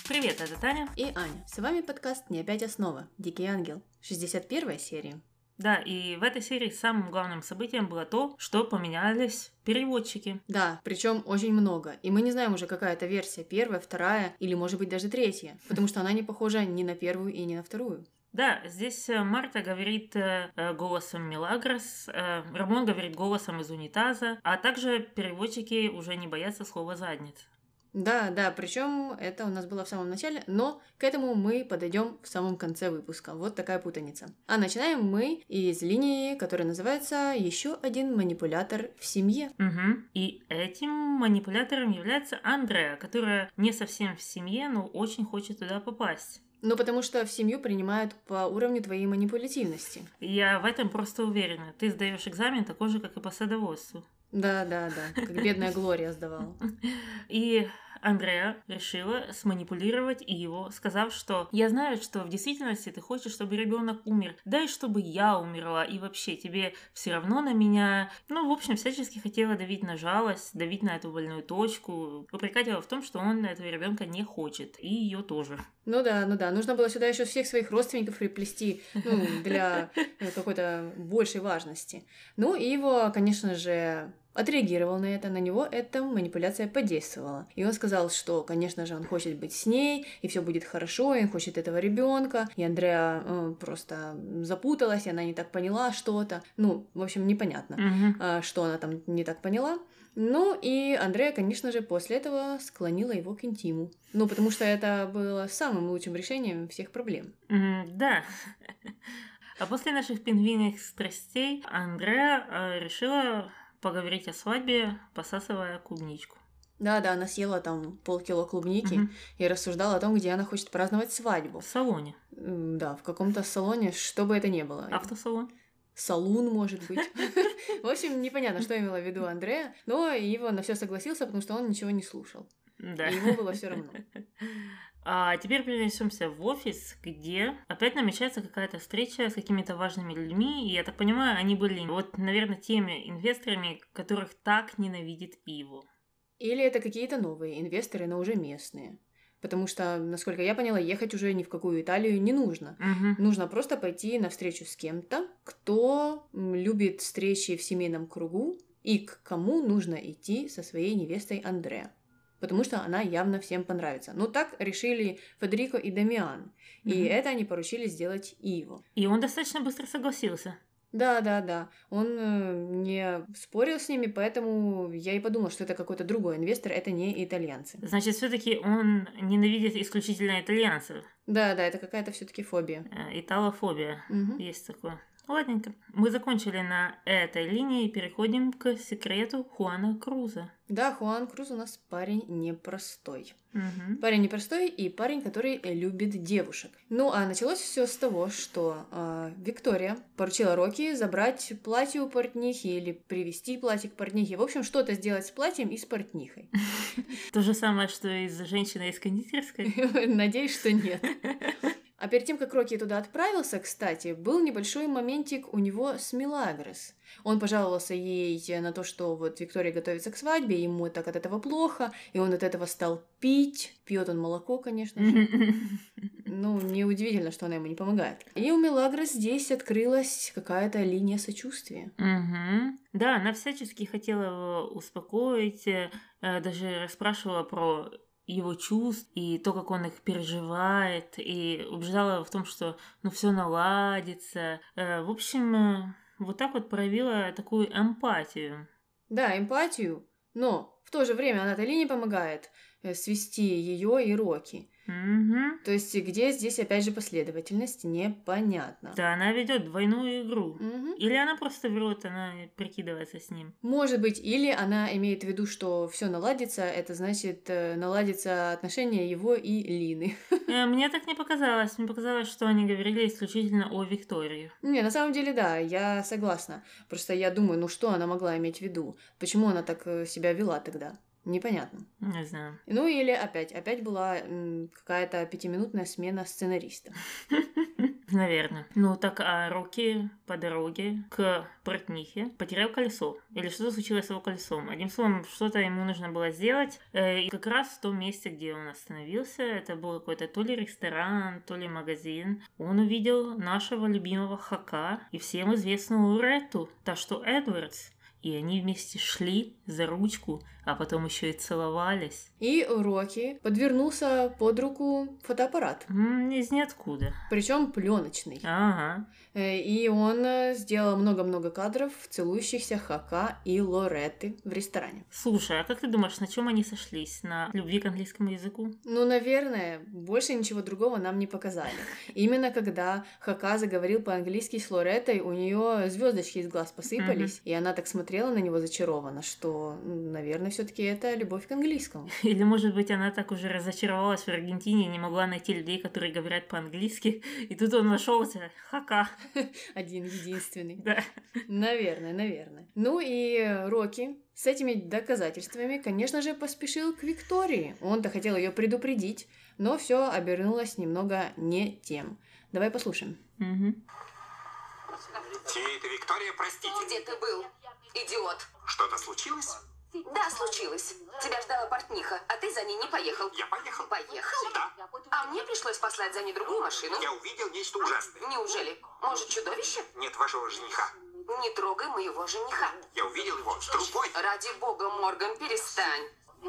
Привет, это Таня и Аня. С вами подкаст «Не опять основа. Дикий ангел». 61-я серия. Да, и в этой серии самым главным событием было то, что поменялись переводчики. Да, причем очень много. И мы не знаем уже, какая это версия. Первая, вторая или, может быть, даже третья. Потому что она не похожа ни на первую и ни на вторую. Да, здесь Марта говорит голосом Мелагрос, Рамон говорит голосом из унитаза, а также переводчики уже не боятся слова «задница». Да, причем это у нас было в самом начале, но к этому мы подойдем в самом конце выпуска. Вот такая путаница. А начинаем мы из линии, которая называется «Еще один манипулятор в семье». Угу. И этим манипулятором является Андреа, которая не совсем в семье, но очень хочет туда попасть. Ну, потому что в семью принимают по уровню твоей манипулятивности. Я в этом просто уверена. Ты сдаешь экзамен такой же, как и по садоводству. Да, как бедная Глория сдавала. И Андреа решила сманипулировать его, сказав, что «я знаю, что в действительности ты хочешь, чтобы ребенок умер, дай, чтобы я умерла, и вообще тебе все равно на меня». Ну, в общем, всячески хотела давить на жалость, давить на эту больную точку, упрекать его в том, что он этого ребенка не хочет, и ее тоже. Ну да, нужно было сюда еще всех своих родственников приплести, для какой-то большей важности. Ну, и его, конечно же, отреагировал на это, на него эта манипуляция подействовала. И он сказал, что, конечно же, он хочет быть с ней, и все будет хорошо, и он хочет этого ребенка. И Андреа просто запуталась, и она не так поняла что-то. Ну, в общем, непонятно, что она там не так поняла. Ну, и Андреа, конечно же, после этого склонила его к интиму. Ну, потому что это было самым лучшим решением всех проблем. Да. А после наших пингвинных страстей Андреа решила поговорить о свадьбе, посасывая клубничку. Да, она съела там полкило клубники и рассуждала о том, где она хочет праздновать свадьбу. В салоне. Да, в каком-то салоне, что бы это ни было. Автосалон. Салун, может быть. В общем, непонятно, что имела в виду Андреа, но Ива на все согласился, потому что он ничего не слушал. Да. И ему было все равно. А теперь перенесемся в офис, где опять намечается какая-то встреча с какими-то важными людьми, и я так понимаю, они были наверное, теми инвесторами, которых так ненавидит Иву. Или это какие-то новые инвесторы, но уже местные. Потому что, насколько я поняла, ехать уже ни в какую Италию не нужно. Нужно просто пойти на встречу с кем-то, кто любит встречи в семейном кругу и к кому нужно идти со своей невестой Андреа. Потому что она явно всем понравится. Ну, так решили Федерико и Дамиан. И это они поручили сделать Иву. И он достаточно быстро согласился. Да. Он не спорил с ними, поэтому я и подумала, что это какой-то другой инвестор, это не итальянцы. Значит, все-таки он ненавидит исключительно итальянцев. Да, это какая-то все-таки фобия. Италофобия. Есть такое. Ладненько. Мы закончили на этой линии и переходим к секрету Хуана Круза. Да, Хуан Круз у нас парень непростой. Парень непростой и парень, который любит девушек. Ну, а началось все с того, что Виктория поручила Рокки забрать платье у портнихи или привезти платье к портнихе. В общем, что-то сделать с платьем и с портнихой. То же самое, что и с женщиной из кондитерской? Надеюсь, что нет. А перед тем, как Рокки туда отправился, кстати, был небольшой моментик у него с Мелагрос. Он пожаловался ей на то, что вот Виктория готовится к свадьбе, ему так от этого плохо, и он от этого стал пить. Пьет он молоко, конечно же. Ну, неудивительно, что она ему не помогает. И у Мелагрос здесь открылась какая-то линия сочувствия. Да, она всячески хотела его успокоить, даже расспрашивала про его чувств и то, как он их переживает, и убеждала в том, что все наладится. В общем, вот так вот проявила такую эмпатию. Да, эмпатию, но в то же время она Талине помогает свести ее и Рокки. То есть, где здесь, опять же, последовательность, непонятно. Да, она ведет двойную игру. Или она просто врет, она прикидывается с ним. Может быть, или она имеет в виду, что все наладится, это значит, наладится отношения его и Лины. Мне так не показалось. Мне показалось, что они говорили исключительно о Виктории. Не, на самом деле, да, я согласна. Просто я думаю, что она могла иметь в виду? Почему она так себя вела тогда? Непонятно. Не знаю. Ну или опять была какая-то 5-минутная смена сценариста. Наверное. Ну так, а Рокки по дороге к портнихе потерял колесо. Или что-то случилось с его колесом. Одним словом, что-то ему нужно было сделать. И как раз в том месте, где он остановился, это был какой-то то ли ресторан, то ли магазин, он увидел нашего любимого Хака и всем известную Ретту, та что Эдвардс. И они вместе шли за ручку, а потом еще и целовались. И Рокки подвернулся под руку фотоаппарат. Из ниоткуда. Причем пленочный. Ага. И он сделал много-много кадров целующихся Хака и Лоретты в ресторане. Слушай, а как ты думаешь, на чем они сошлись? На любви к английскому языку? Ну, наверное, больше ничего другого нам не показали. Именно когда Хака заговорил по-английски с Лореттой, у нее звездочки из глаз посыпались, и она так смотрела на него зачарованно, что, наверное, все-таки это любовь к английскому. Или, может быть, она так уже разочаровалась в Аргентине и не могла найти людей, которые говорят по-английски, и тут он нашелся. Хака. Один единственный. Да. Наверное. Ну и Рокки с этими доказательствами, конечно же, поспешил к Виктории. Он-то хотел ее предупредить, но все обернулось немного не тем. Давай послушаем. Сеньорита Виктория, простите. Где ты был, идиот? Что-то случилось? Да, случилось. Тебя ждала портниха, а ты за ней не поехал. Я поехал. Поехал? Да. А мне пришлось послать за ней другую машину. Я увидел нечто ужасное. Неужели? Может, чудовище? Нет вашего жениха. Не трогай моего жениха. Я увидел его с трубой. Ради бога, Морган, перестань.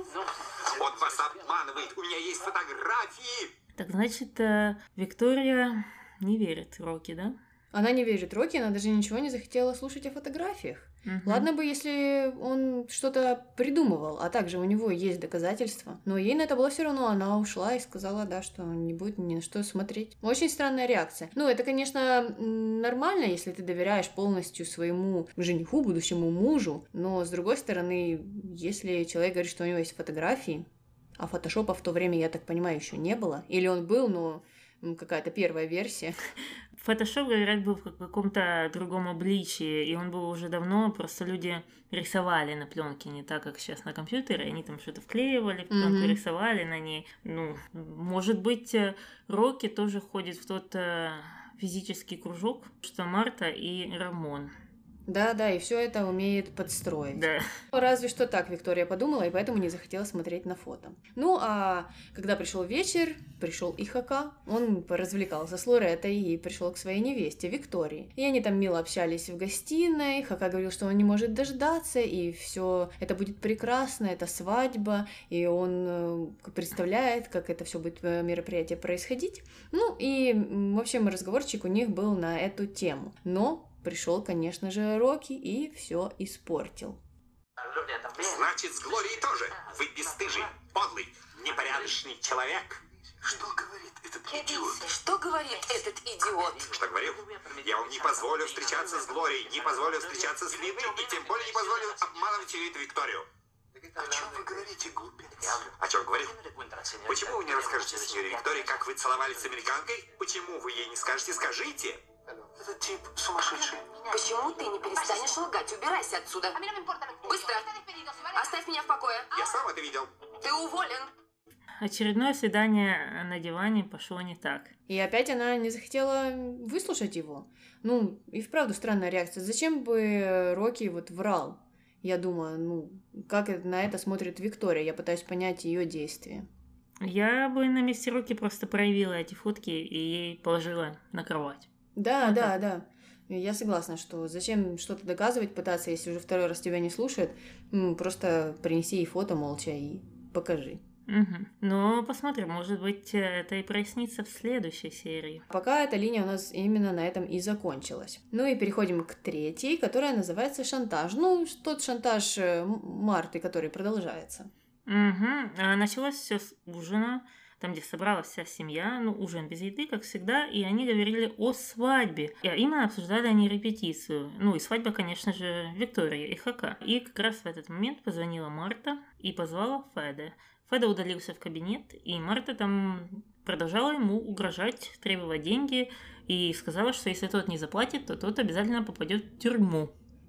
Он вас обманывает. У меня есть фотографии. Так значит, Виктория не верит Рокки, да? Она не верит Рокки, она даже ничего не захотела слушать о фотографиях. Ладно бы, если он что-то придумывал, а также у него есть доказательства. Но ей на это было все равно, она ушла и сказала, да, что не будет ни на что смотреть. Очень странная реакция. Ну, это, конечно, нормально, если ты доверяешь полностью своему жениху, будущему мужу, но, с другой стороны, если человек говорит, что у него есть фотографии, а фотошопа в то время, я так понимаю, еще не было, или он был, но какая-то первая версия. Фотошоп, говорят, был в каком-то другом обличии, и он был уже давно, просто люди рисовали на пленке, не так, как сейчас на компьютере, они там что-то вклеивали, в пленку рисовали на ней. Ну, может быть, Рокки тоже ходит в тот физический кружок, что Марта и Рамон. Да, и все это умеет подстроить. Да. Разве что так Виктория подумала, и поэтому не захотела смотреть на фото. Ну, а когда пришел вечер, пришел и Хака. Он поразвлекался с Лореттой и пришел к своей невесте Виктории. И они там мило общались в гостиной. Хака говорил, что он не может дождаться, и все это будет прекрасно, это свадьба, и он представляет, как это все будет мероприятие происходить. Ну, и, в общем, разговорчик у них был на эту тему. Но пришел, конечно же, Рокки и все испортил. Значит, с Глорией тоже. Вы бесстыжий, подлый, непорядочный человек. Что говорит этот идиот? Что говорит этот идиот? Что говорил? Я вам не позволю встречаться с Глорией, не позволю встречаться с Линдой, и тем более не позволю обманывать сеньориту Викторию. О чем вы говорите, глупец? О чем говорил? Почему вы не расскажете сеньоре Виктории, как вы целовались с американкой? Почему вы ей не скажете? Скажите. Этот тип сумасшедший. Почему ты не перестанешь лгать? Убирайся отсюда. Быстро. Оставь меня в покое. Я сам это видел. Ты уволен. Очередное свидание на диване пошло не так. И опять она не захотела выслушать его. Ну, и вправду странная реакция. Зачем бы Рокки вот врал? Я думаю, как на это смотрит Виктория? Я пытаюсь понять ее действия. Я бы на месте Рокки просто проявила эти фотки и ей положила на кровать. Да. Я согласна, что зачем что-то доказывать пытаться, если уже второй раз тебя не слушают. Просто принеси ей фото молча и покажи. Но посмотрим, может быть, это и прояснится в следующей серии. Пока эта линия у нас именно на этом и закончилась. Ну и переходим к третьей, которая называется шантаж. Ну, тот шантаж Марты, который продолжается. Началось все с ужина, там, где собралась вся семья, ужин без еды, как всегда, и они говорили о свадьбе. И именно обсуждали они репетицию. И свадьба, конечно же, Виктория и Хака. И как раз в этот момент позвонила Марта и позвала Феда. Феда удалился в кабинет, и Марта там продолжала ему угрожать, требовать деньги, и сказала, что если тот не заплатит, то тот обязательно попадет в тюрьму.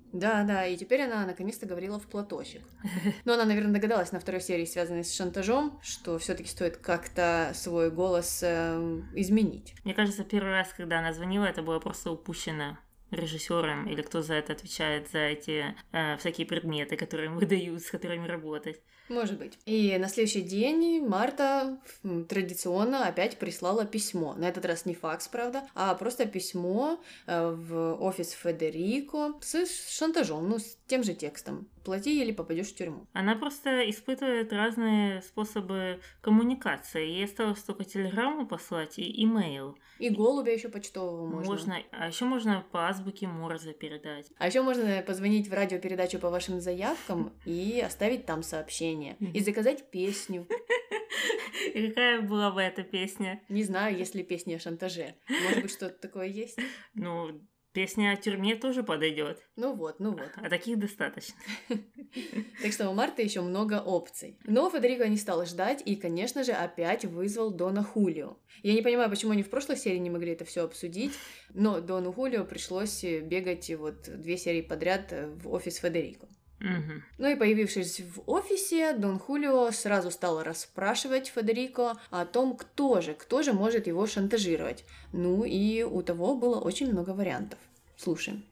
Да, и теперь она наконец-то говорила в платочек. Но она, наверное, догадалась на второй серии, связанной с шантажом, что все-таки стоит как-то свой голос изменить. Мне кажется, первый раз, когда она звонила, это было просто упущено режиссером или кто за это отвечает, за эти всякие предметы, которые им выдают, с которыми работать. Может быть. И на следующий день Марта традиционно опять прислала письмо. На этот раз не факс, правда, а просто письмо в офис Федерико с шантажом, с тем же текстом. Плати или попадешь в тюрьму. Она просто испытывает разные способы коммуникации. Ей осталось только телеграмму послать и имейл. И голубя еще почтового можно. А еще можно по азбуке Морзе передать. А еще можно позвонить в радиопередачу по вашим заявкам и оставить там сообщение. И заказать песню. И какая была бы эта песня? Не знаю, есть ли песня о шантаже. Может быть, что-то такое есть? Песня о тюрьме тоже подойдет. Ну вот. А таких достаточно. Так что у Марты еще много опций. Но Федерико не стал ждать и, конечно же, опять вызвал Дона Хулио. Я не понимаю, почему они в прошлой серии не могли это все обсудить, но Дону Хулио пришлось бегать 2 серии подряд в офис Федерико. Угу. Ну и появившись в офисе, Дон Хулио сразу стал расспрашивать Федерико о том, кто же может его шантажировать. Ну и у того было очень много вариантов. Слушаем.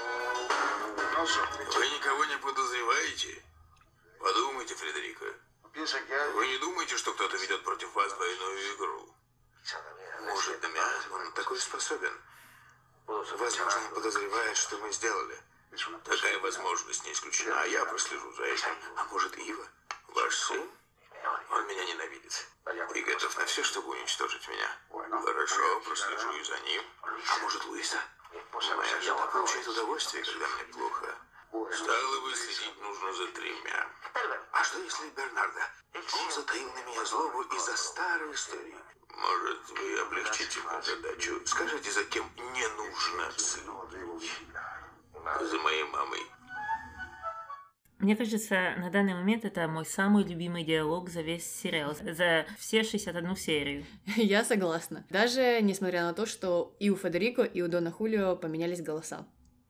Вы никого не подозреваете? Подумайте, Федерико. Вы не думаете, что кто-то ведет против вас двойную игру? Может, Дамиан, он такой способен? Возможно, он подозревает, что мы сделали. Такая возможность не исключена, а я прослежу за этим. А может, Ива? Ваш сын? Он меня ненавидит. И готов на все, чтобы уничтожить меня. Хорошо, прослежу и за ним. А может, Луиса? Моя жена получает удовольствие, когда мне плохо. Стало быть, следить нужно за 3. А что если Бернардо? Он затаил на меня злобу из-за старой истории. Может, вы облегчите мою задачу? Скажите, за кем не нужно следить? За моей мамой. Мне кажется, на данный момент это мой самый любимый диалог за весь сериал, за все 61 серию. Я согласна. Даже несмотря на то, что и у Федерико, и у Дона Хулио поменялись голоса.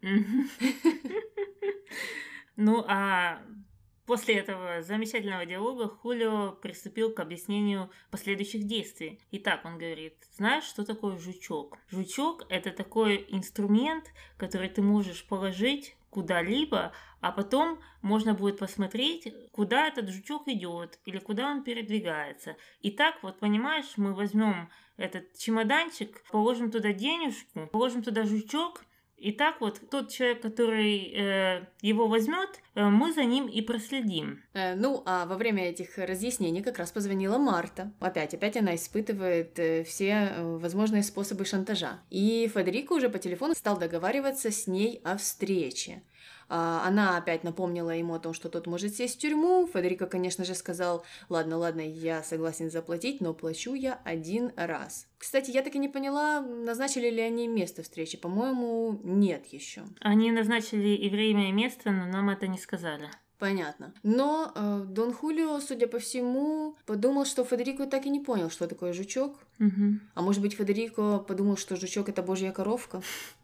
Ну, а после этого замечательного диалога Хулио приступил к объяснению последующих действий. Итак, он говорит, знаешь, что такое жучок? Жучок – это такой инструмент, который ты можешь положить куда-либо, а потом можно будет посмотреть, куда этот жучок идет или куда он передвигается. И так вот, понимаешь, мы возьмем этот чемоданчик, положим туда денежку, положим туда жучок, и так вот тот человек, который его возьмет, мы за ним и проследим. Ну, а во время этих разъяснений как раз позвонила Марта. Опять она испытывает все возможные способы шантажа. И Федерико уже по телефону стал договариваться с ней о встрече. Она опять напомнила ему о том, что тот может сесть в тюрьму. Федерико, конечно же, сказал, ладно, я согласен заплатить, но плачу я 1 раз. Кстати, я так и не поняла, назначили ли они место встречи. По-моему, нет еще. Они назначили и время, и место, но нам это не сказали. Понятно. Но Дон Хулио, судя по всему, подумал, что Федерико так и не понял, что такое жучок. Угу. А может быть, Федерико подумал, что жучок — это божья коровка?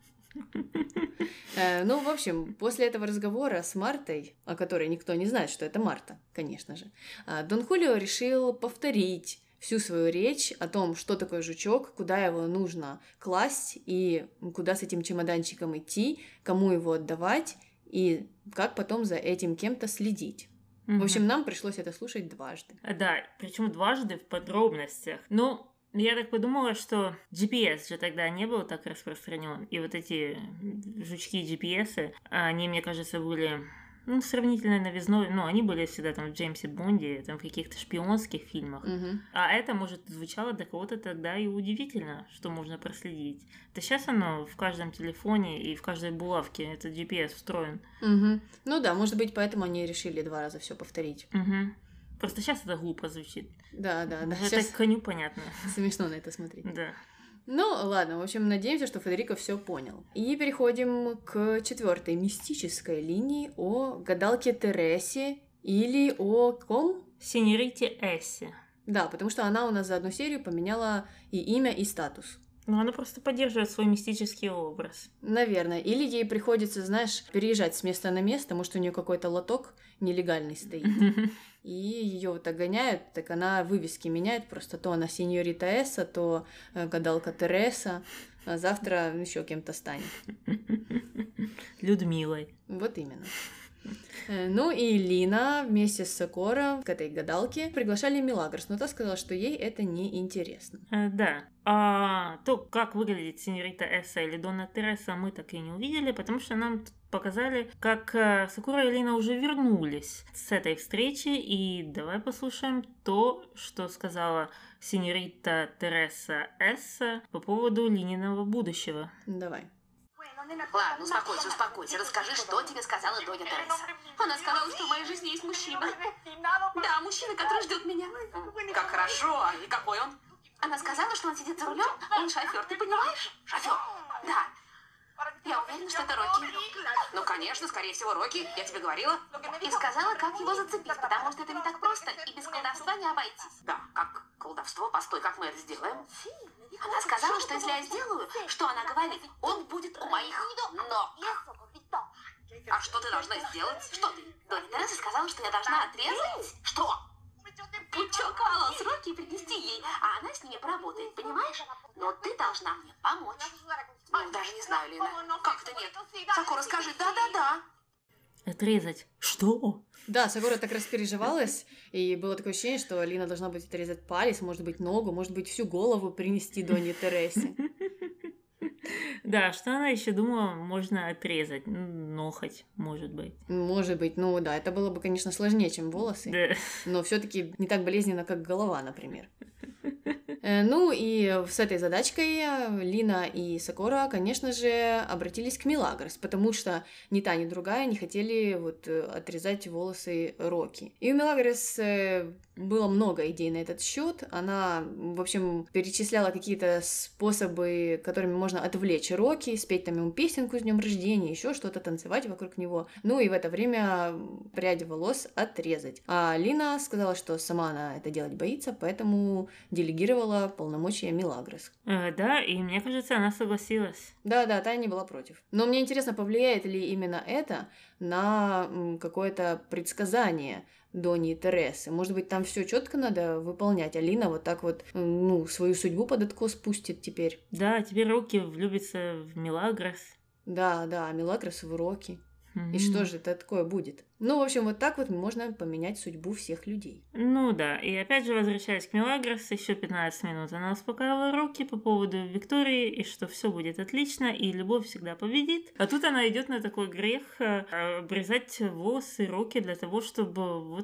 Ну, в общем, после этого разговора с Мартой, о которой никто не знает, что это Марта, конечно же, Дон Хулио решил повторить всю свою речь о том, что такое жучок, куда его нужно класть и куда с этим чемоданчиком идти, кому его отдавать и как потом за этим кем-то следить. В общем, нам пришлось это слушать дважды. Да, причем дважды в подробностях. Ну, я так подумала, что GPS же тогда не был так распространен. И вот эти жучки GPS, они, мне кажется, были сравнительно новизной. Ну, они были всегда там в Джеймсе Бонде, там в каких-то шпионских фильмах. А это, может, звучало для кого-то тогда и удивительно, что можно проследить. Да сейчас оно в каждом телефоне и в каждой булавке, этот GPS встроен. Ну да, может быть, поэтому они решили 2 раза все повторить. Просто сейчас это глупо звучит. Да. Это Сейчас коню понятно. смешно на это смотреть. Да. Ну, ладно, в общем, надеемся, что Федерико все понял. И переходим к 4-й мистической линии о гадалке Тересе или о ком? Синьорите Эссе. Да, потому что она у нас за одну серию поменяла и имя, и статус. Ну, она просто поддерживает свой мистический образ. Наверное. Или ей приходится, знаешь, переезжать с места на место, может, у нее какой-то лоток нелегальный стоит. И ее вот так гоняют, так она вывески меняет, просто то она сеньорита Эсса, то гадалка Тереса, а завтра еще кем-то станет. Людмилой. Вот именно. Ну и Лина вместе с Сокоро к этой гадалке приглашали Милагрос, но та сказала, что ей это не интересно. Да. А то, как выглядит сеньорита Эсса или Донна Тереса, мы так и не увидели, потому что нам тут показали, как Сокоро и Лина уже вернулись с этой встречи, и давай послушаем то, что сказала сеньорита Тереса Эсса по поводу Лининого будущего. Давай. Ладно, успокойся. Расскажи, что тебе сказала Донья Тереса. Она сказала, что в моей жизни есть мужчина. Да, мужчина, который ждет меня. Как хорошо, и какой он? Она сказала, что он сидит за рулем, он шофер, ты понимаешь? Шофер, да. Я уверена, что это Рокки. Ну, конечно, скорее всего, Рокки, я тебе говорила. И сказала, как его зацепить, потому что это не так просто, и без колдовства не обойтись. Да, как колдовство? Постой, как мы это сделаем? Она сказала, что если я сделаю, что она говорит, он будет у моих ног. А что ты должна сделать? Что ты? Донья Тереса сказала, что я должна отрезать? Что? Пучок волос Рокки и принести ей, а она с ними поработает, понимаешь? Но ты должна мне помочь. Ну, даже не знаю, Лина. Как-то нет. Сокоро, скажи да-да-да. Отрезать? Что? Да, Сокоро так распереживалась, и было такое ощущение, что Лина должна будет отрезать палец, может быть, ногу, может быть, всю голову принести Донье Тересе. Да, что она еще думала, можно отрезать? Ноготь, может быть. Может быть, ну да, это было бы, конечно, сложнее, чем волосы, Да. но все-таки не так болезненно, как голова, например. Ну и с этой задачкой Лина и Сокоро, конечно же, обратились к Милагрос, потому что ни та, ни другая не хотели вот отрезать волосы Рокки. И у Милагрос было много идей на этот счет. Она, в общем, перечисляла какие-то способы, которыми можно отвлечь Рокки, спеть там ему песенку с днем рождения, еще что-то, танцевать вокруг него. Ну и в это время прядь волос отрезать. А Лина сказала, что сама она это делать боится, поэтому делегировала полномочия Милагрос. Да, и мне кажется, она согласилась. Да, та не была против. Но мне интересно, повлияет ли именно это на какое-то предсказание Доньи Тересы. Может быть, там все четко надо выполнять. Алина вот так вот, свою судьбу под откос пустит теперь. Да, теперь Рокки влюбится в Милагрос. Да, Милагрос в Рокки. И что же это такое будет? Ну, в общем, вот так вот можно поменять судьбу всех людей. Ну да, и опять же, возвращаясь к Милагрос, еще 15 минут она успокаивала Рокки по поводу Виктории, и что все будет отлично, и любовь всегда победит. А тут она идет на такой грех обрезать волосы Рокки для того, чтобы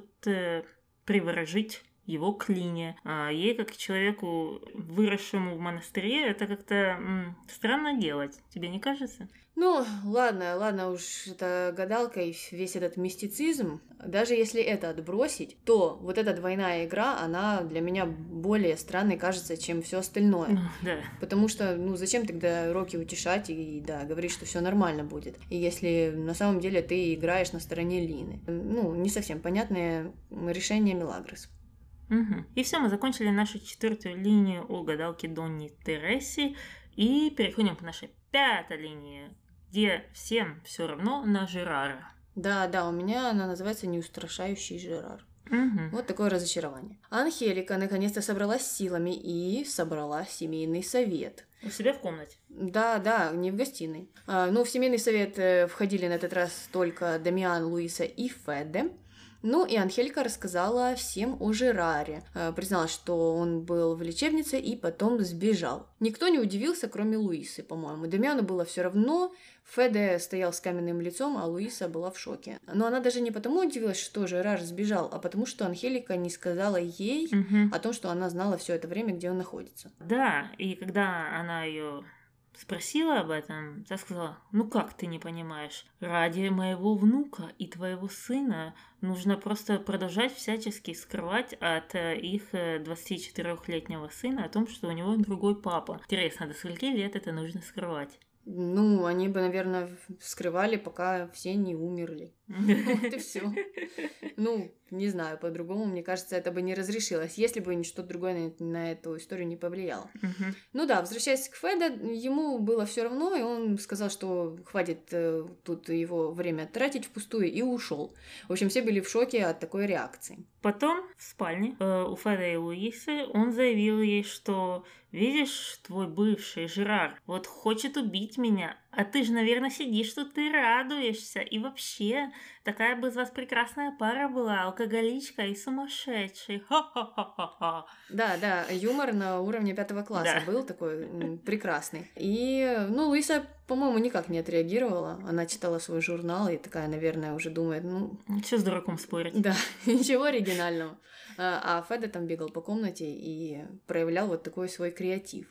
приворожить его к Лине. А ей, как человеку, выросшему в монастыре, это как-то странно делать. Тебе не кажется? Ну, ладно уж, это гадалка и весь этот мистицизм. Даже если это отбросить, то вот эта двойная игра, она для меня более странной кажется, чем все остальное. Да. Потому что, зачем тогда Рокки утешать и говорить, что все нормально будет? И если на самом деле ты играешь на стороне Лины. Не совсем понятное решение Милагрос. Угу. И все, мы закончили нашу 4-ю линию о гадалке Донни Тересе и переходим к нашей 5-й линии, где всем все равно на Жерара. Да, у меня она называется «Неустрашающий Жерар». Угу. Вот такое разочарование. Анхелика наконец-то собралась силами и собрала семейный совет. У себя в комнате? Да, не в гостиной. В семейный совет входили на этот раз только Дамиан, Луиса и Феде. Ну и Анхелька рассказала всем о Жераре. Призналась, что он был в лечебнице и потом сбежал. Никто не удивился, кроме Луисы, по-моему. Дамиану было все равно. Феде стоял с каменным лицом, а Луиса была в шоке. Но она даже не потому удивилась, что Жерар сбежал, а потому что Анхелика не сказала ей о том, что она знала все это время, где он находится. Да, и когда она ее спросила об этом, та сказала: «Ну как ты не понимаешь? Ради моего внука и твоего сына нужно просто продолжать всячески скрывать от их 24-летнего сына о том, что у него другой папа. Интересно, до скольки лет это нужно скрывать?» Они бы, наверное, скрывали, пока все не умерли. Вот и все. Ну, не знаю, по-другому, мне кажется, это бы не разрешилось, если бы ничто другое на эту историю не повлияло. Ну да, возвращаясь к Феде, ему было все равно, и он сказал, что хватит тут его время тратить впустую, и ушел. В общем, все были в шоке от такой реакции. Потом в спальне у Феда и Луисы он заявил ей, что «Видишь, твой бывший Жерар вот хочет убить меня, а ты же, наверное, сидишь тут и радуешься. И вообще, такая бы из вас прекрасная пара была, алкоголичка и сумасшедший. Ха-ха-ха-ха-ха». Да, юмор на уровне 5 класса был такой прекрасный. И, ну, Луиса, по-моему, никак не отреагировала. Она читала свой журнал и такая, наверное, уже думает, ну... Что с дураком спорить? Да, ничего оригинального. А Феда там бегал по комнате и проявлял вот такой свой креатив.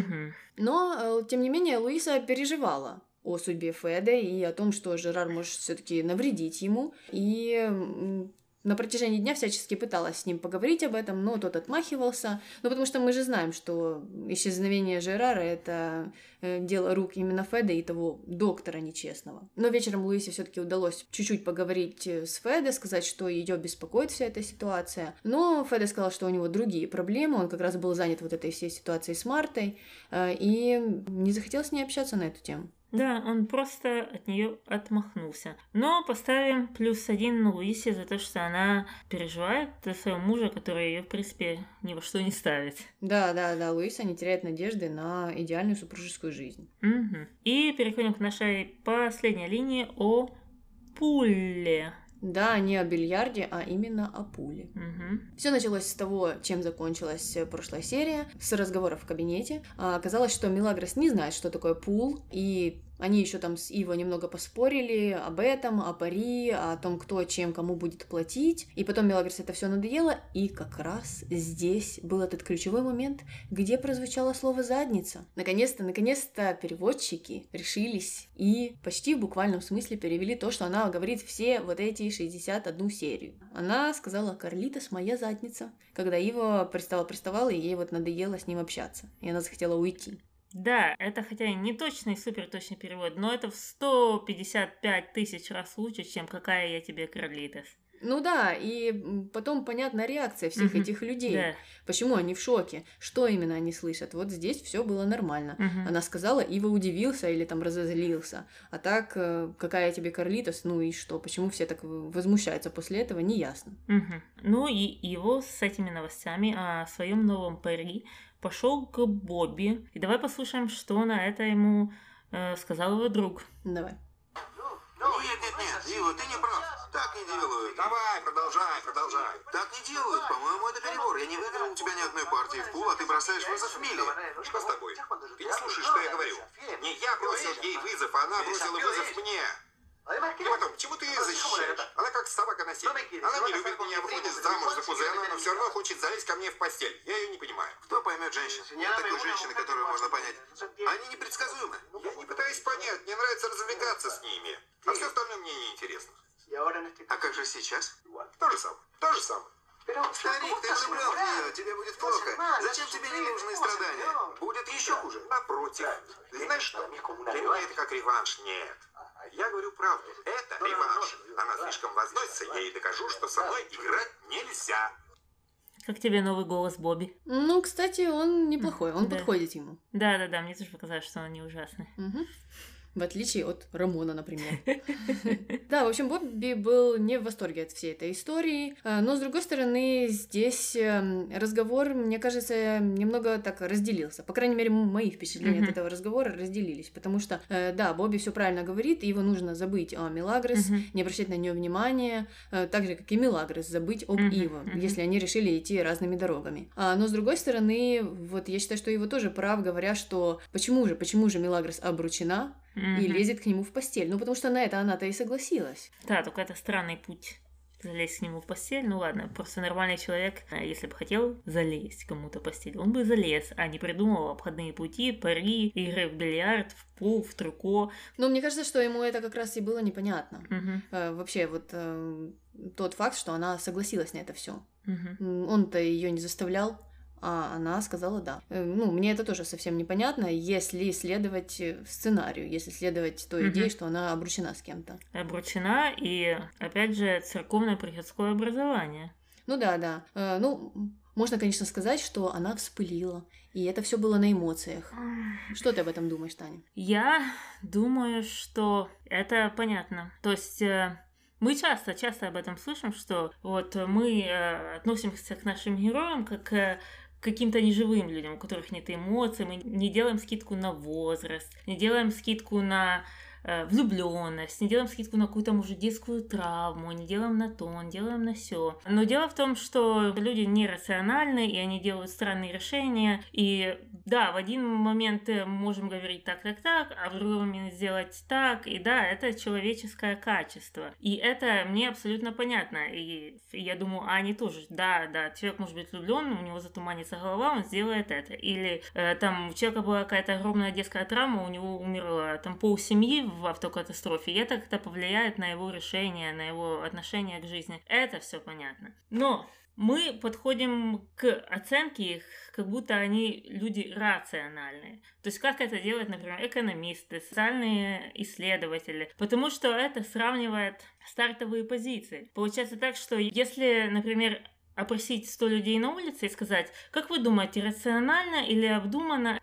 Но, тем не менее, Луиса переживала о судьбе Феда и о том, что Жерар может все-таки навредить ему. И на протяжении дня всячески пыталась с ним поговорить об этом, но тот отмахивался. Ну, потому что мы же знаем, что исчезновение Жерара — это дело рук именно Феда и того доктора нечестного. Но вечером Луисе все-таки удалось чуть-чуть поговорить с Федо, сказать, что ее беспокоит вся эта ситуация. Но Федо сказал, что у него другие проблемы, он как раз был занят вот этой всей ситуацией с Мартой и не захотел с ней общаться на эту тему. Да, он просто от нее отмахнулся. Но поставим +1 Луисе за то, что она переживает за своего мужа, который ее, в принципе, ни во что не ставит. Да, Луиса не теряет надежды на идеальную супружескую жизнь. И переходим к нашей последней линии о пуле. Да, не о бильярде, а именно о пуле. Все началось с того, чем закончилась прошлая серия, с разговоров в кабинете. Оказалось, что Мелагрос не знает, что такое пул, и они еще там с Иво немного поспорили об этом, о пари, о том, кто чем кому будет платить. И потом Мелагрос это все надоело, и как раз здесь был этот ключевой момент, где прозвучало слово «задница». Наконец-то переводчики решились и почти в буквальном смысле перевели то, что она говорит все вот эти 61 серию. Она сказала: «Карлитос, моя задница», когда Иво приставал, и ей вот надоело с ним общаться, и она захотела уйти. Да, это хотя и не точный, супер точный перевод, но это в 155 тысяч раз лучше, чем «какая я тебе Карлитос». Ну да, и потом понятна реакция всех этих людей. Да. Почему они в шоке? Что именно они слышат? Вот здесь все было нормально. Она сказала, Иво удивился или там разозлился. А так, какая я тебе Карлитос, ну и что? Почему все так возмущаются после этого, неясно. Ну и Иво с этими новостями о своем новом пари пошел к Бобби. И давай послушаем, что на это ему сказал его друг. Давай. Нет, Иво, ты не прав. Так не делают. Давай, продолжай. Так не делают. По-моему, это перебор. Я не выиграл у тебя ни одной партии в пул, а ты бросаешь вызов Миле. Что с тобой? Ты не слушаешь, что я говорю? Не я бросил ей вызов, а она бросила вызов мне. И потом, почему ты ее защищаешь? Она как собака на сене. Она не любит меня, выходит замуж за кузена, но все равно хочет залезть ко мне в постель. Я ее не понимаю. Кто поймет женщин? Нет такой женщины, которую можно понять. Они непредсказуемы. Я не пытаюсь понять, мне нравится развлекаться с ними. А все остальное мне не интересно. А как же сейчас? То же самое. Старик, ты влюблен в нее, тебе будет плохо. Зачем тебе ненужные страдания? Будет еще хуже. Напротив. Знаешь что? Для меня это как реванш. Нет. Я говорю правду. Это реванш. Она слишком возносится, я ей докажу, что со мной играть нельзя. Как тебе новый голос Бобби? Ну, кстати, он неплохой, он подходит ему. Да, мне тоже показалось, что он не ужасный. В отличие от Рамона, например. Да, в общем, Бобби был не в восторге от всей этой истории, но, с другой стороны, здесь разговор, мне кажется, немного так разделился. По крайней мере, мои впечатления от этого разговора разделились, потому что, да, Бобби все правильно говорит, его нужно забыть о Мелагрос, не обращать на нее внимания, так же, как и Мелагрос, забыть об Иво, если они решили идти разными дорогами. Но, с другой стороны, вот я считаю, что Иво тоже прав, говоря, что почему же Мелагрос обручена, и лезет к нему в постель. Ну, потому что на это она-то и согласилась. Да, только это странный путь. Залезть к нему в постель, ну ладно, просто нормальный человек, если бы хотел залезть кому-то в постель, он бы залез, а не придумывал обходные пути, пари, игры в бильярд, в пул, в труко. Ну, мне кажется, что ему это как раз и было непонятно. Вообще, вот тот факт, что она согласилась на это все. Он-то ее не заставлял, А она сказала да. Ну, мне это тоже совсем непонятно, если следовать сценарию, если следовать той идее, что она обручена с кем-то. Обручена и, опять же, церковно-приходское образование. Ну да. Ну, можно, конечно, сказать, что она вспылила, и это все было на эмоциях. Что ты об этом думаешь, Таня? Я думаю, что это понятно. То есть мы часто об этом слышим, что вот мы относимся к нашим героям как к каким-то неживым людям, у которых нет эмоций, мы не делаем скидку на возраст, не делаем скидку на влюбленность, не делаем скидку на какую-то, может, детскую травму, не делаем на то, не делаем на сё. Но дело в том, что люди нерациональны, и они делают странные решения, и да, в один момент можем говорить так, а в другой момент сделать так, и да, это человеческое качество. И это мне абсолютно понятно, и я думаю, Ане тоже, да, человек может быть влюблен, у него затуманится голова, он сделает это. Или там у человека была какая-то огромная детская травма, у него умерло там полсемьи в автокатастрофе, и это как-то повлияет на его решение, на его отношение к жизни. Это все понятно. Но мы подходим к оценке их, как будто они люди рациональные. То есть как это делают, например, экономисты, социальные исследователи. Потому что это сравнивает стартовые позиции. Получается так, что если, например, опросить 100 людей на улице и сказать, как вы думаете, рационально или обдуманно,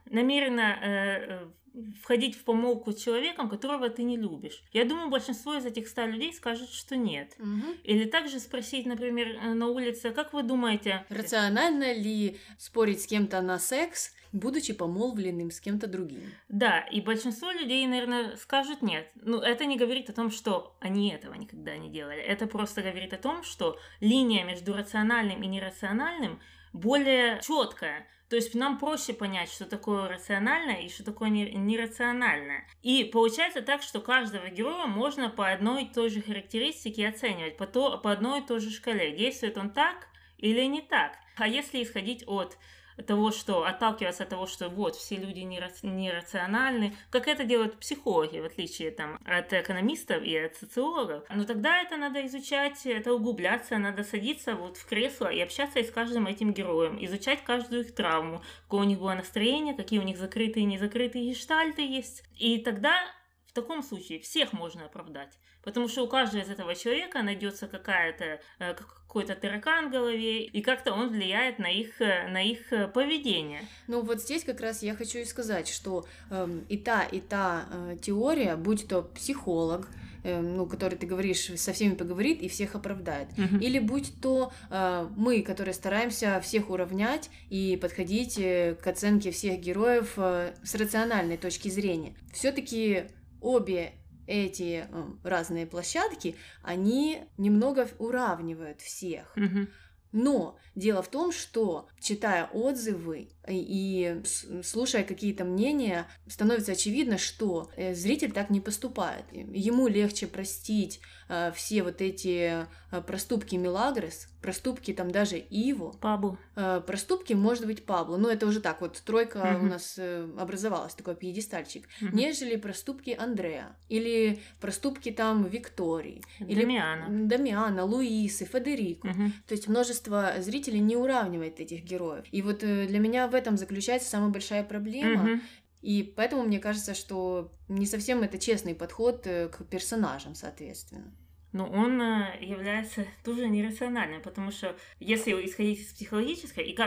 намеренно входить в помолвку с человеком, которого ты не любишь. Я думаю, большинство из этих 100 людей скажет, что нет. Или также спросить, например, на улице, как вы думаете... Рационально ли спорить с кем-то на секс, будучи помолвленным с кем-то другим? Да, и большинство людей, наверное, скажут нет. Ну, это не говорит о том, что они этого никогда не делали. Это просто говорит о том, что линия между рациональным и нерациональным более четкая. То есть нам проще понять, что такое рациональное и что такое нерациональное. И получается так, что каждого героя можно по одной и той же характеристике оценивать, по одной и той же шкале. Действует он так или не так. А если исходить от того, что отталкиваться от того, что вот все люди нерациональны, как это делают психологи, в отличие там от экономистов и от социологов, но тогда это надо изучать, это углубляться, надо садиться вот в кресло и общаться с каждым этим героем, изучать каждую их травму, какое у них было настроение, какие у них закрытые и незакрытые гештальты есть. И тогда в таком случае всех можно оправдать, потому что у каждого из этого человека найдется какой-то таракан в голове, и как-то он влияет на их поведение. Ну вот здесь как раз я хочу и сказать, что и та теория, будь то психолог, который, ты говоришь, со всеми поговорит и всех оправдает. Или будь то мы, которые стараемся всех уравнять и подходить к оценке всех героев с рациональной точки зрения. Все-таки обе эти разные площадки, они немного уравнивают всех. Но дело в том, что, читая отзывы и слушая какие-то мнения, становится очевидно, что зритель так не поступает. Ему легче простить все вот эти проступки Милагрос, проступки там даже Иво. Пабло. Проступки, может быть, Пабло. Но это уже так, вот тройка у нас образовалась, такой пьедестальчик. Нежели проступки Андреа. Или проступки там Виктории. Дамиана, Луисы, Федерико. То есть множество зрителей не уравнивает этих героев. И вот для меня в этом заключается самая большая проблема. И поэтому мне кажется, что не совсем это честный подход к персонажам, соответственно. Но он является тоже нерациональным, потому что если исходить из психологической, и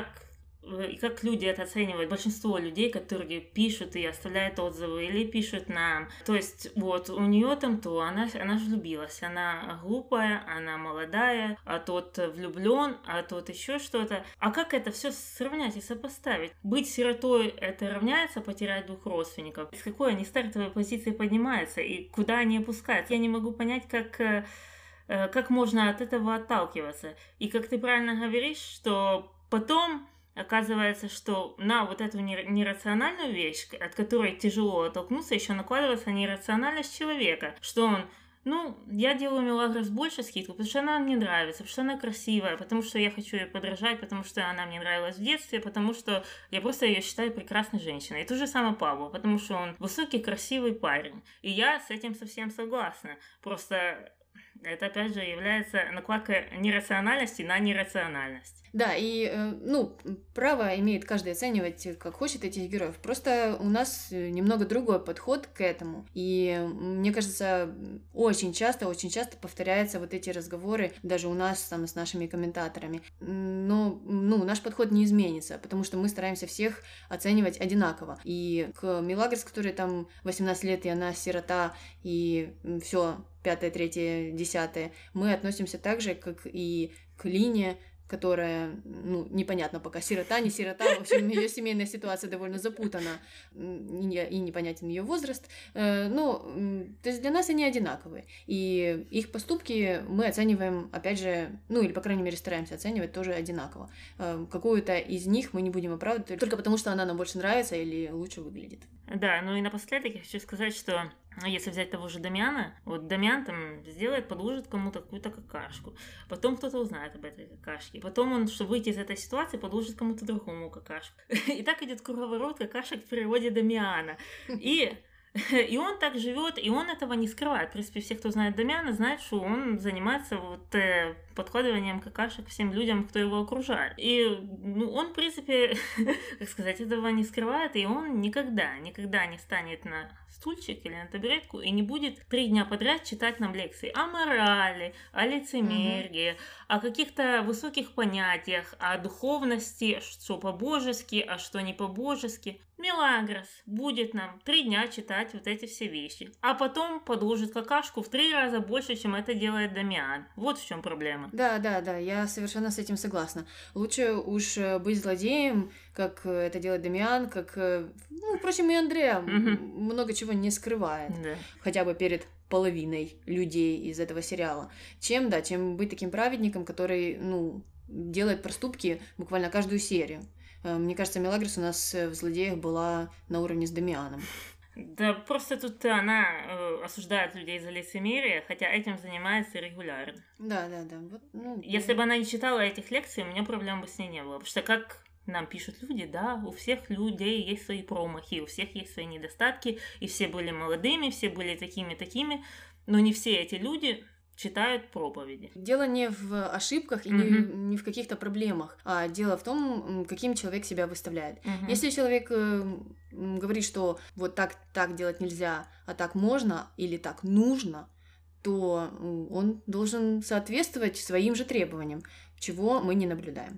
как люди это оценивают, большинство людей, которые пишут и оставляют отзывы или пишут нам, то есть вот у нее там то, она же влюбилась, она глупая, она молодая, а тот влюблен, а тот еще что-то. А как это все сравнять и сопоставить? Быть сиротой это равняется потерять двух родственников? С какой они стартовой позиции поднимаются и куда они опускаются? Я не могу понять, как можно от этого отталкиваться. И как ты правильно говоришь, что потом оказывается, что на вот эту нерациональную вещь, от которой тяжело оттолкнуться, еще накладывается нерациональность человека, что он, я делаю Милагрос больше скидку, потому что она мне нравится, потому что она красивая, потому что я хочу ее подражать, потому что она мне нравилась в детстве, потому что я просто ее считаю прекрасной женщиной. И то же самое Пабло, потому что он высокий, красивый парень. И я с этим совсем согласна. Просто Это, опять же, является накладкой нерациональности на нерациональность. Да, и, право имеет каждый оценивать, как хочет этих героев. Просто у нас немного другой подход к этому. И мне кажется, очень часто повторяются вот эти разговоры, даже у нас там с нашими комментаторами. Но, наш подход не изменится, потому что мы стараемся всех оценивать одинаково. И к Мелагрос, которой там 18 лет, и она сирота, и все 5, 3, 10, мы относимся так же, как и к Лине, которая, непонятно пока, сирота, не сирота, в общем, ее семейная ситуация довольно запутана, и непонятен ее возраст, то есть для нас они одинаковые, и их поступки мы оцениваем, опять же, или, по крайней мере, стараемся оценивать тоже одинаково. Какую-то из них мы не будем оправдывать только потому, что она нам больше нравится или лучше выглядит. Да, и напоследок я хочу сказать, что если взять того же Дамиана, вот Дамиан там сделает, подложит кому-то какую-то какашку, потом кто-то узнает об этой какашке, потом он, чтобы выйти из этой ситуации, подложит кому-то другому какашку. И так идет круговорот какашек в природе Дамиана. И он так живет, и он этого не скрывает. В принципе, все, кто знает Дамиана, знают, что он занимается подкладыванием какашек всем людям, кто его окружает. И он, в принципе, как сказать, этого не скрывает, и он никогда не станет на стульчик или на табуретку и не будет 3 дня подряд читать нам лекции о морали, о лицемерии, о каких-то высоких понятиях, о духовности, что по-божески, а что не по-божески. Мелагрос будет нам 3 дня читать вот эти все вещи, а потом подложит какашку в 3 раза больше, чем это делает Дамиан. Вот в чем проблема. Да, я совершенно с этим согласна. Лучше уж быть злодеем, как это делает Дамиан, как, впрочем, и Андреа много чего не скрывает, хотя бы перед половиной людей из этого сериала, чем быть таким праведником, который, делает проступки буквально каждую серию. Мне кажется, Мелагрос у нас в «Злодеях» была на уровне с Дамианом. Да, просто тут она осуждает людей за лицемерие, хотя этим занимается регулярно. Да. Если бы она не читала этих лекций, у меня проблем бы с ней не было. Потому что, как нам пишут люди, да, у всех людей есть свои промахи, у всех есть свои недостатки, и все были молодыми, все были такими, но не все эти люди читают проповеди. Дело не в ошибках и не в каких-то проблемах, а дело в том, каким человек себя выставляет. Если человек говорит, что вот так делать нельзя, а так можно или так нужно, то он должен соответствовать своим же требованиям, чего мы не наблюдаем.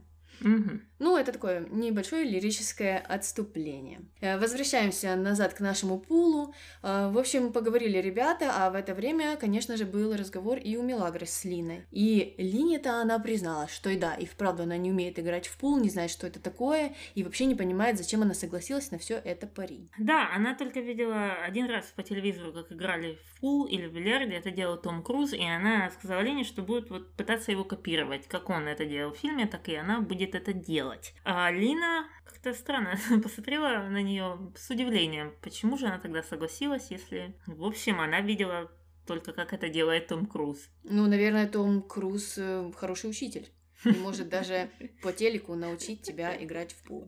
Это такое небольшое лирическое отступление. Возвращаемся назад к нашему пулу. В общем, поговорили ребята, а в это время, конечно же, был разговор и у Мелагрос с Линой. И Лине-то она призналась, что и вправду она не умеет играть в пул, не знает, что это такое, и вообще не понимает, зачем она согласилась на все это пари. Да, она только видела 1 раз по телевизору, как играли в пул или в бильярде, это делал Том Круз, и она сказала Лине, что будет пытаться его копировать, как он это делал в фильме, так и она будет это делать. А Лина как-то странно посмотрела на нее с удивлением. Почему же она тогда согласилась, если, в общем, она видела только, как это делает Том Круз? Наверное, Том Круз хороший учитель. И может даже по телеку научить тебя играть в пул.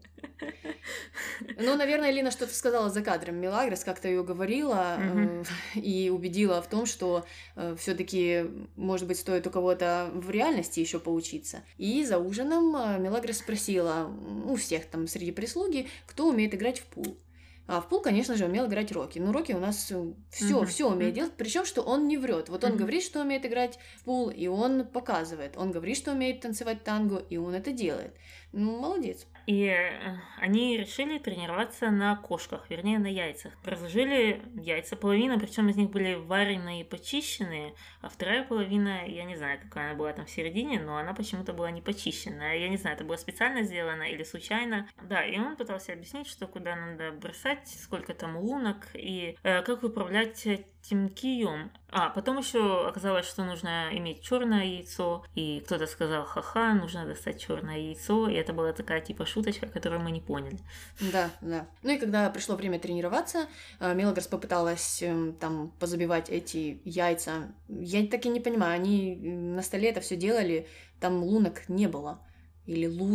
Наверное, Лина что-то сказала за кадром. Мелагрос как-то ее говорила и убедила в том, что все-таки, может быть, стоит у кого-то в реальности еще поучиться. И за ужином Мелагрос спросила у всех там среди прислуги, кто умеет играть в пул. А в пул, конечно же, умел играть Рокки. Рокки у нас все умеет делать, причем что он не врет. Вот он говорит, что умеет играть в пул, и он показывает. Он говорит, что умеет танцевать танго, и он это делает. Молодец. И они решили тренироваться на кошках, вернее, на яйцах. Разложили яйца, половина, причем из них были вареные и почищенные, а вторая половина, я не знаю, какая она была там в середине, но она почему-то была не почищенная. Я не знаю, это было специально сделано или случайно. Да, и он пытался объяснить, что куда надо бросать, сколько там лунок, и как выправлять этим кием. А потом еще оказалось, что нужно иметь черное яйцо, и кто-то сказал, ха-ха, нужно достать черное яйцо, и это была такая типа шуточка, которую мы не поняли. Да. И когда пришло время тренироваться, Мелагрос попыталась там позабивать эти яйца. Я так и не понимаю, они на столе это все делали, там лунок не было. Или луз.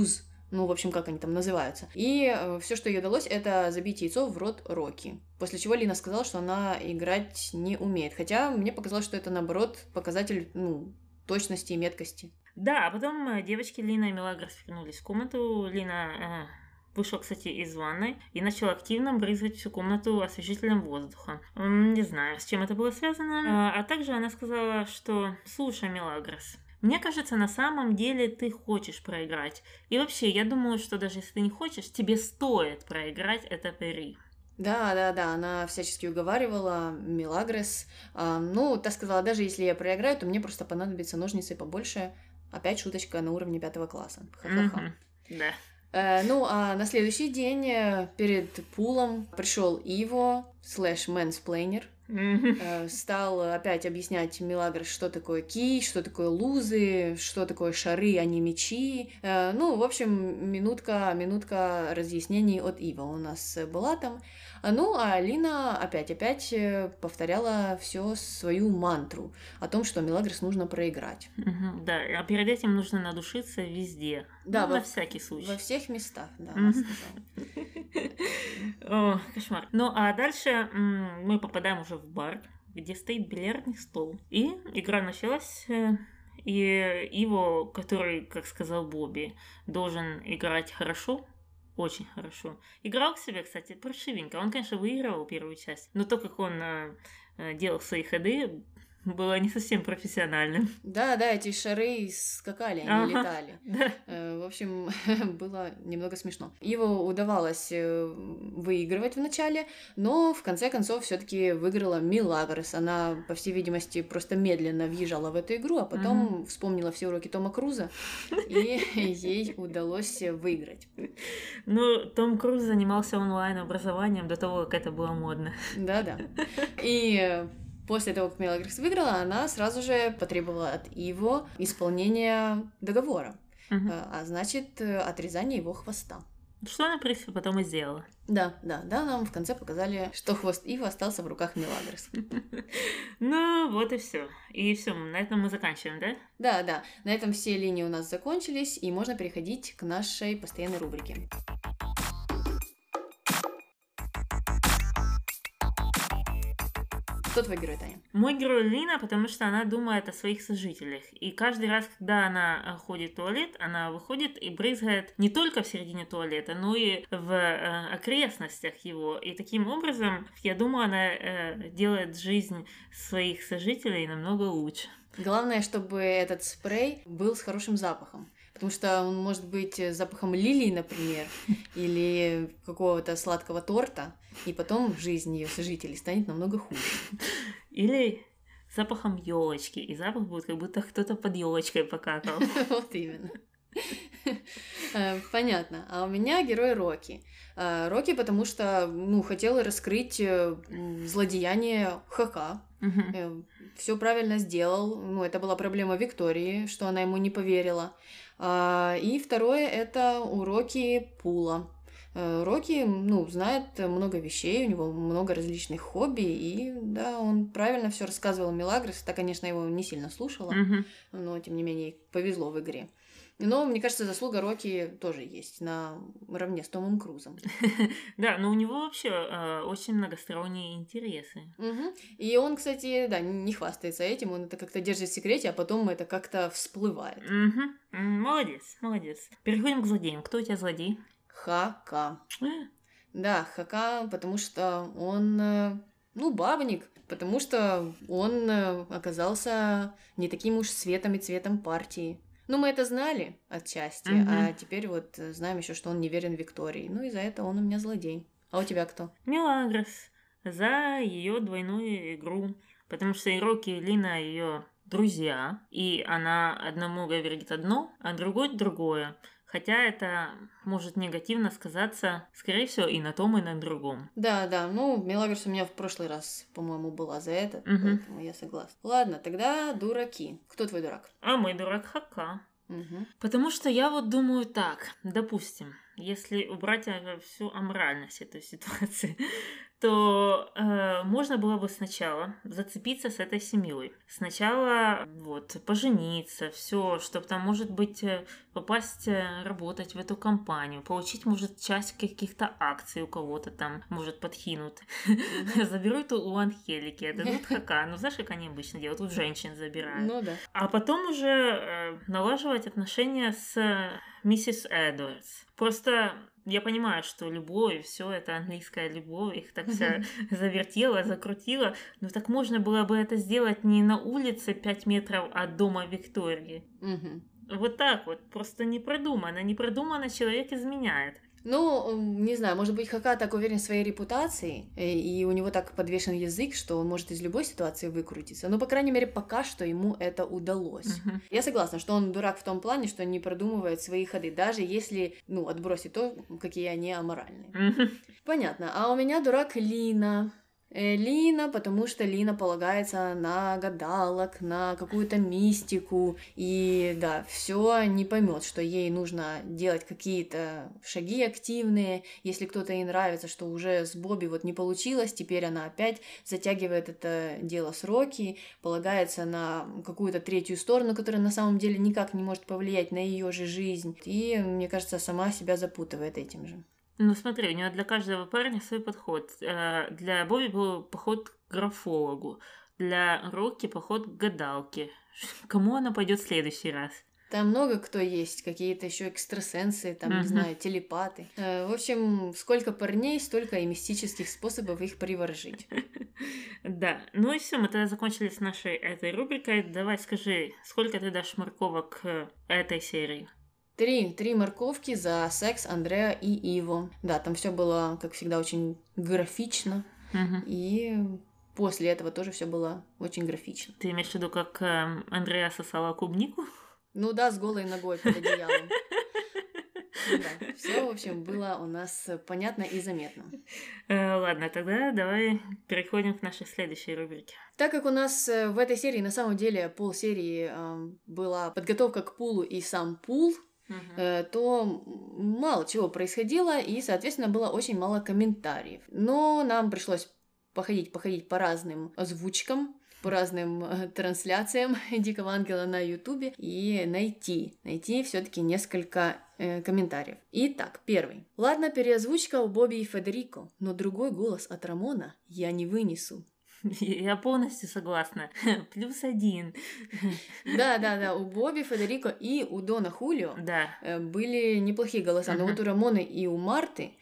Ну, в общем, как они там называются. И все, что ей удалось, это забить яйцо в рот Рокки. После чего Лина сказала, что она играть не умеет. Хотя мне показалось, что это, наоборот, показатель, точности и меткости. Да, а потом девочки Лина и Мелагрос вернулись в комнату. Лина вышла, кстати, из ванной и начала активно брызгать всю комнату освежителем воздуха. Не знаю, с чем это было связано. А также она сказала, что «Слушай, Мелагрос, мне кажется, на самом деле ты хочешь проиграть. И вообще, я думаю, что даже если ты не хочешь, тебе стоит проиграть это пари». Да, она всячески уговаривала Мелагрос. Так сказала, даже если я проиграю, то мне просто понадобятся ножницы побольше. Опять шуточка на уровне 5 класса. Ха-ха-ха. Да. А на следующий день перед пулом пришел Иво /мэнсплейнер. Стал опять объяснять Мелагрос, что такое ки, что такое лузы, что такое шары, а не мечи. В общем, минутка разъяснений от Ива у нас была там. А Лина опять повторяла всю свою мантру о том, что Мелагрос нужно проиграть. Да, а перед этим нужно надушиться везде. Да, на всякий случай. Во всех местах, да, она сказала. О, кошмар. А дальше мы попадаем уже в бар, где стоит бильярдный стол. И игра началась, и Иво, который, как сказал Бобби, должен играть хорошо, очень хорошо. Играл к себе, кстати, паршивенько. Он, конечно, выигрывал первую часть, но то, как он делал свои ходы, было не совсем профессиональным. Да, эти шары скакали, они летали. Да. В общем, было немного смешно. Его удавалось выигрывать в начале, но в конце концов все-таки выиграла Мелагрос. Она, по всей видимости, просто медленно въезжала в эту игру, а потом вспомнила все уроки Тома Круза, и ей удалось выиграть. Том Круз занимался онлайн-образованием до того, как это было модно. Да. И после того, как Мелагрос выиграла, она сразу же потребовала от Иво исполнения договора, а значит, отрезание его хвоста. Что она, в принципе, потом и сделала. Да, нам в конце показали, что хвост Иво остался в руках Мелагрос. Вот и все. И все, на этом мы заканчиваем, да? Да, на этом все линии у нас закончились, и можно переходить к нашей постоянной рубрике. Кто твой герой, Таня? Мой герой Лина, потому что она думает о своих сожителях. И каждый раз, когда она ходит в туалет, она выходит и брызгает не только в середине туалета, но и в окрестностях его. И таким образом, я думаю, она делает жизнь своих сожителей намного лучше. Главное, чтобы этот спрей был с хорошим запахом. Потому что он может быть запахом лилии, например, или какого-то сладкого торта, и потом жизнь ее сожителей станет намного хуже. Или запахом елочки, и запах будет, как будто кто-то под елочкой покакал. Вот именно. Понятно. А у меня герой Рокки. Рокки, потому что, хотел раскрыть злодеяние Хака. Все правильно сделал. Это была проблема Виктории, что она ему не поверила. И второе — это уроки Пула. Рокки, знает много вещей, у него много различных хобби, и, да, он правильно все рассказывал Мелагрос. Та, конечно, его не сильно слушала, но, тем не менее, повезло в игре. Но, мне кажется, заслуга Рокки тоже есть, наравне с Томом Крузом. Да, но у него вообще очень многосторонние интересы. И он, кстати, не хвастается этим, он это как-то держит в секрете, а потом это как-то всплывает. Молодец. Переходим к злодеям. Кто у тебя злодей? Хака. Да, Хака, потому что он, бабник, потому что он оказался не таким уж светом и цветом партии. Мы это знали отчасти, а теперь вот знаем еще, что он не верен Виктории. И за это он у меня злодей. А у тебя кто? Мелагрос. За ее двойную игру. Потому что и Рокки, и Лина ее друзья. И она одному говорит одно, а другой другое. Хотя это может негативно сказаться, скорее всего, и на том, и на другом. Да, Мелагрос у меня в прошлый раз, по-моему, была за это, поэтому я согласна. Ладно, тогда дураки. Кто твой дурак? А мой дурак Хака. Потому что я вот думаю так, допустим, если убрать всю аморальность этой ситуации, то можно было бы сначала зацепиться с этой семьей. Сначала вот пожениться, все, чтобы там, может быть, попасть работать в эту компанию, получить, может, часть каких-то акций у кого-то там, может, подкинут. Заберут у Анхелики, отдадут Хака. Ну, знаешь, как они обычно делают, у женщин забирают. Ну да. А потом уже налаживать отношения с миссис Эдвардс. Просто я понимаю, что любовь, все это английская любовь, их так вся завертела, закрутила. Но так можно было бы это сделать не на улице 5 метров от дома Виктории. Вот так вот, просто не продумано, человек изменяет. Ну, не знаю, может быть, Хака так уверен в своей репутации, и у него так подвешен язык, что он может из любой ситуации выкрутиться. Но, по крайней мере, пока что ему это удалось. Я согласна, что он дурак в том плане, что не продумывает свои ходы, даже если, ну, отбросить то, какие они аморальные. Понятно. А у меня дурак Лина. Лина, потому что Лина полагается на гадалок, на какую-то мистику, и да, все не поймет, что ей нужно делать какие-то шаги активные, если кто-то ей нравится, что уже с Бобби вот не получилось, теперь она опять затягивает это дело сроки, полагается на какую-то третью сторону, которая на самом деле никак не может повлиять на ее же жизнь, и, мне кажется, сама себя запутывает этим же. Ну смотри, у него для каждого парня свой подход. Для Бобби был поход к графологу, для Рокки поход к гадалке. Кому она пойдет в следующий раз? Там много кто есть, какие-то еще экстрасенсы, там, не знаю, телепаты. В общем, сколько парней, столько и мистических способов их приворожить. Да, ну и все, мы тогда закончили с нашей этой рубрикой. Давай скажи, сколько ты дашь морковок этой серии? 3 морковки за секс Андреа и Иво. Да, там все было, как всегда, очень графично. И после этого тоже все было очень графично. Ты имеешь в виду, как Андреа сосала клубнику? Ну да, с голой ногой под одеялом. Да, все, в общем, было у нас понятно и заметно. Ладно, тогда давай переходим к нашей следующей рубрике. Так как у нас в этой серии, на самом деле, полсерии была подготовка к пулу и сам пул, то мало чего происходило, и, соответственно, было очень мало комментариев. Но нам пришлось походить по разным озвучкам, по разным трансляциям Дикого Ангела на Ютубе и найти все-таки несколько комментариев. Итак, первый. Ладно, переозвучка у Бобби и Федерико, но другой голос от Рамона я не вынесу. Я полностью согласна. +1. Да, у Бобби, Федерико и у Дона Хулио были неплохие голоса, но вот у Рамоны и у Марты,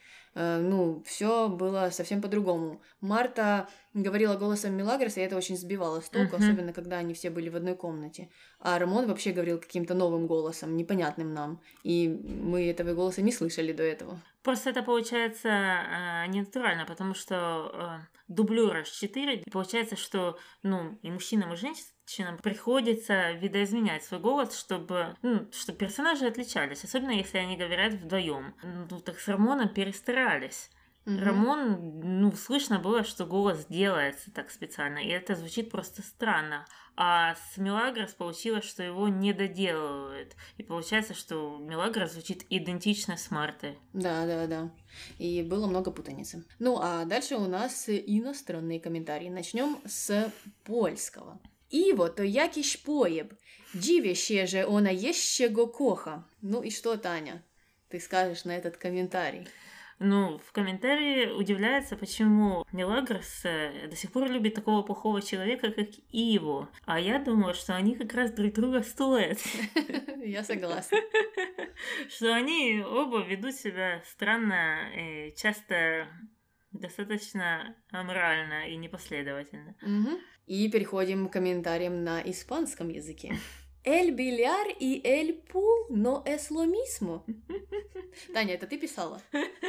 все было совсем по-другому. Марта говорила голосом Милагроса, и это очень сбивало с толку, особенно когда они все были в одной комнате. А Рамон вообще говорил каким-то новым голосом, непонятным нам, и мы этого голоса не слышали до этого. Просто это получается ненатурально, потому что дублёра 4, и получается, что и мужчинам, и женщинам приходится видоизменять свой голос, чтобы персонажи отличались, особенно если они говорят вдвоем. Так с Рамоном перестарались. Рамон, слышно было, что голос делается так специально, и это звучит просто странно. А с Милагрос получилось, что его не доделывают. И получается, что Милагрос звучит идентично с Мартой. Да. И было много путаницы. А дальше у нас иностранные комментарии. Начнем с польского. Иво, то якіś поєб. Dziwię się, że ona jeszcze go kocha. Ну и что, Таня, ты скажешь на этот комментарий? В комментарии удивляется, почему Милагрос до сих пор любит такого плохого человека, как Иво. А я думала, что они как раз друг друга стоят. Я согласна. Что они оба ведут себя странно и часто достаточно аморально и непоследовательно. И переходим к комментариям на испанском языке. El billar y el pool no es lo mismo. Таня, это ты писала?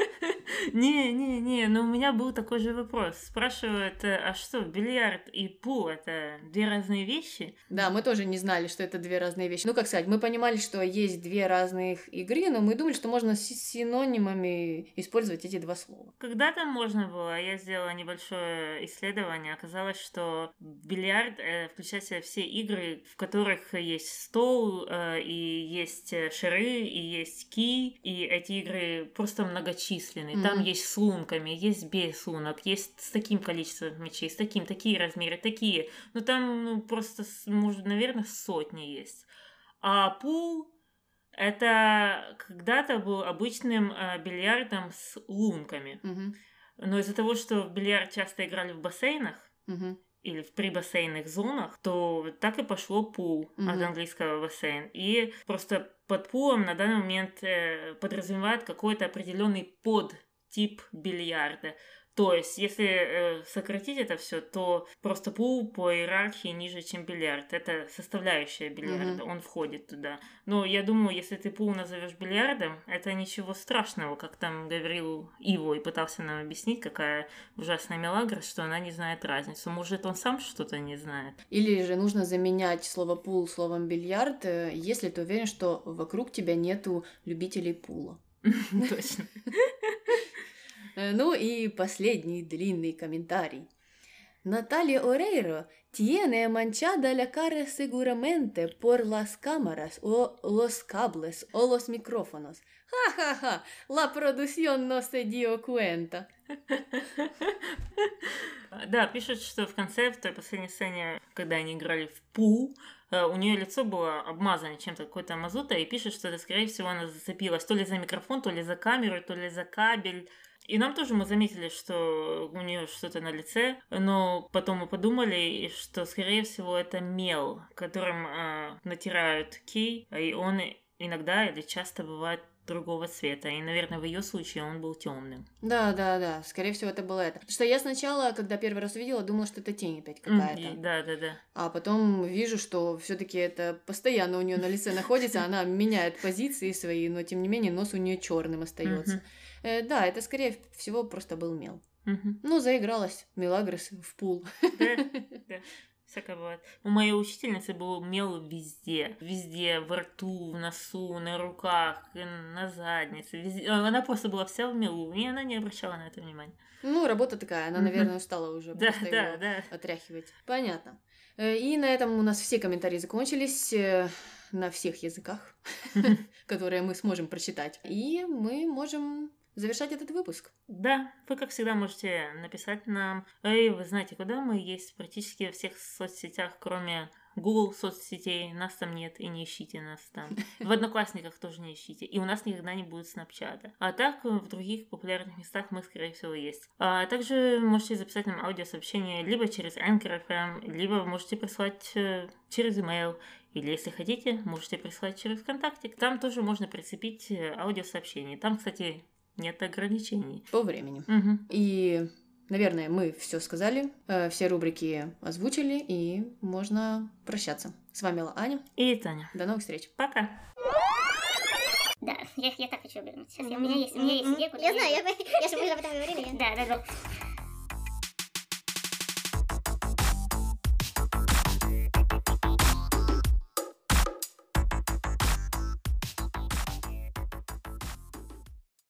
Не, но у меня был такой же вопрос. Спрашивают, а что, бильярд и пул — это 2 разные вещи? Да, мы тоже не знали, что это 2 разные вещи. Как сказать, мы понимали, что есть 2 разных игры, но мы думали, что можно с синонимами использовать эти 2 слова. Когда-то можно было, я сделала небольшое исследование, оказалось, что бильярд включает в себя все игры, в которых есть есть стол, и есть шары, и есть ки, и эти игры просто многочисленные. Там есть с лунками, есть без лунок, есть с таким количеством мячей, с таким, такие размеры, такие. Ну, там просто, может, наверное, сотни есть. А пул — это когда-то был обычным бильярдом с лунками. Но из-за того, что в бильярд часто играли в бассейнах, или в прибассейнных зонах, то так и пошло пул от английского бассейн. И просто под пулом на данный момент подразумевает какой-то определенный подтип бильярда. То есть, если сократить это все, то просто пул по иерархии ниже, чем бильярд. Это составляющая бильярда, он входит туда. Но я думаю, если ты пул назовешь бильярдом, это ничего страшного, как там говорил Иво и пытался нам объяснить, какая ужасная Мелагрос, что она не знает разницу. Может, он сам что-то не знает. Или же нужно заменять слово пул словом бильярд, если ты уверен, что вокруг тебя нету любителей пула. Точно. Ну и последний длинный комментарий. Natalia Oreiro tiene manchada la cara seguramente por las cámaras o los cables o los micrófonos. Ха-ха-ха, la producción no se dio cuenta. Да, пишут, что в конце, в той последней сцене, когда они играли в пул, у нее лицо было обмазано чем-то, какой-то мазутой, и пишут, что это, скорее всего, она зацепилась то ли за микрофон, то ли за камеру, то ли за кабель. И нам тоже мы заметили, что у нее что-то на лице, но потом мы подумали, что, скорее всего, это мел, которым натирают кей, и он иногда или часто бывает другого цвета. И, наверное, в ее случае он был темным. Да, скорее всего, это было это. Потому что я сначала, когда первый раз увидела, думала, что это тень опять какая-то. Да. А потом вижу, что все-таки это постоянно у нее на лице находится, она меняет позиции свои, но тем не менее нос у нее черным остается. Да, это, скорее всего, просто был мел. Ну, заигралась Мелагрос в пул. Да. Всякое бывает. У моей учительницы был мел везде. Везде, во рту, в носу, на руках, на заднице. Везде. Она просто была вся в мелу, и она не обращала на это внимания. Ну, работа такая, она, наверное, устала уже просто его отряхивать. Понятно. И на этом у нас все комментарии закончились на всех языках, которые мы сможем прочитать. И мы можем завершать этот выпуск. Да, вы, как всегда, можете написать нам. И вы знаете, куда мы есть практически во всех соцсетях, кроме Google соцсетей. Нас там нет, и не ищите нас там. В Одноклассниках тоже не ищите. И у нас никогда не будет Снапчата. А так, в других популярных местах мы, скорее всего, есть. А также можете записать нам аудиосообщение либо через Anchor FM, либо можете прислать через email. Или, если хотите, можете прислать через ВКонтакте. Там тоже можно прицепить аудиосообщение. Там, кстати, нет ограничений. По времени. И, наверное, мы все сказали, все рубрики озвучили, и можно прощаться. С вами была Аня. И Таня. До новых встреч. Пока. Да, я так хочу обернуть. Сейчас у меня есть идея. Я знаю, я же мы об этом говорили. Да.